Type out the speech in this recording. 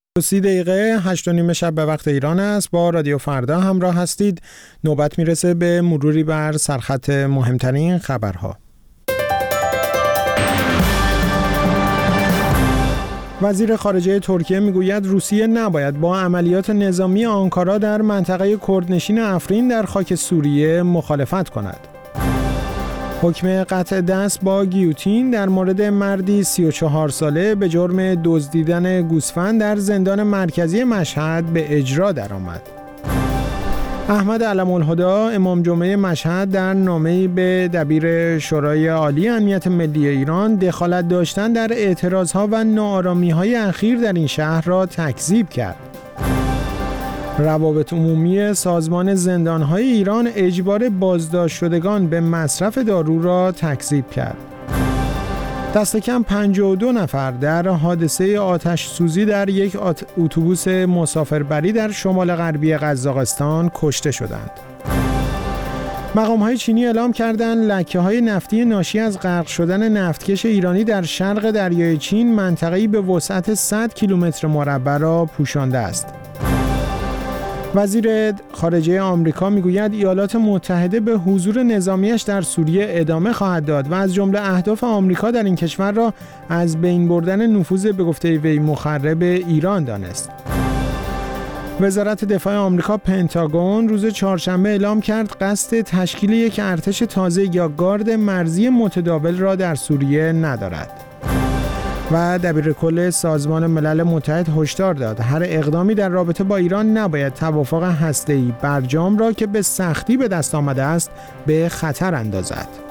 30 دقیقه 8:30 شب به وقت ایران است. با رادیو فردا همراه هستید. نوبت میرسه به مروری بر سرخط مهمترین خبرها. وزیر خارجه ترکیه میگوید روسیه نباید با عملیات نظامی آنکارا در منطقه کردنشین افرین در خاک سوریه مخالفت کند. حکم قطع دست با گیوتین در مورد مردی 34 ساله به جرم دزدیدن گوسفند در زندان مرکزی مشهد به اجرا درآمد. احمد علم‌الهدی امام جمعه مشهد در نامه‌ای به دبیر شورای عالی امنیت ملی ایران دخالت داشتن در اعتراضها و ناآرامی‌های اخیر در این شهر را تکذیب کرد. روابط عمومی سازمان زندان‌های ایران اجبار بازداشت شدگان به مصرف دارو را تکذیب کرد. دست کم 52 نفر در حادثه آتش سوزی در یک اتوبوس مسافربری در شمال غربی قزاقستان کشته شدند. مقام‌های چینی اعلام کردند لکه‌های نفتی ناشی از غرق شدن نفتکش ایرانی در شرق دریای چین منطقه‌ای به وسعت 100 کیلومتر مربع را پوشانده است. وزیر خارجه آمریکا میگوید ایالات متحده به حضور نظامیش در سوریه ادامه خواهد داد و از جمله اهداف آمریکا در این کشور را از بین بردن نفوذ به گفته وی مخرب ایران دانست. وزارت دفاع آمریکا پنتاگون روز چهارشنبه اعلام کرد قصد تشکیل یک ارتش تازه یا گارد مرزی متداول را در سوریه ندارد. و دبیرکل سازمان ملل متحد هشدار داد هر اقدامی در رابطه با ایران نباید توافق هسته‌ای برجام را که به سختی به دست آمده است به خطر اندازد.